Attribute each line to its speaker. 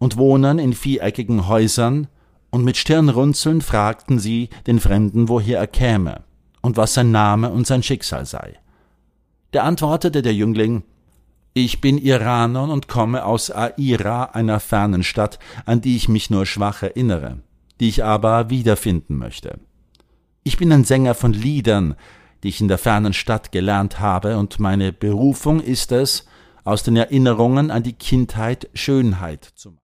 Speaker 1: und wohnen in viereckigen Häusern, und mit Stirnrunzeln fragten sie den Fremden, woher er käme und was sein Name und sein Schicksal sei. Da antwortete der Jüngling: Ich bin Iraner und komme aus Aira, einer fernen Stadt, an die ich mich nur schwach erinnere, die ich aber wiederfinden möchte. Ich bin ein Sänger von Liedern, die ich in der fernen Stadt gelernt habe, und meine Berufung ist es, aus den Erinnerungen an die Kindheit Schönheit zu machen.